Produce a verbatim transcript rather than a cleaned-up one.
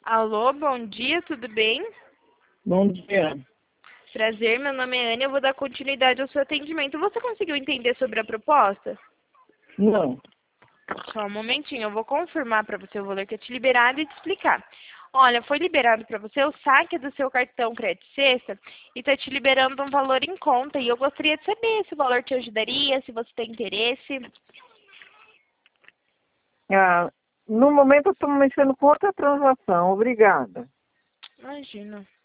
Alô, bom dia, tudo bem? Bom dia. Prazer, meu nome é Ana, eu vou dar continuidade ao seu atendimento. Você conseguiu entender sobre a proposta? Não. Só um momentinho, eu vou confirmar para você o valor que é te liberado e te explicar. Olha, foi liberado para você o saque do seu cartão Crédito Sexta e está te liberando um valor em conta. E eu gostaria de saber se o valor te ajudaria, se você tem interesse. Ah, no momento eu estou mexendo com outra transação. Obrigada. Imagina.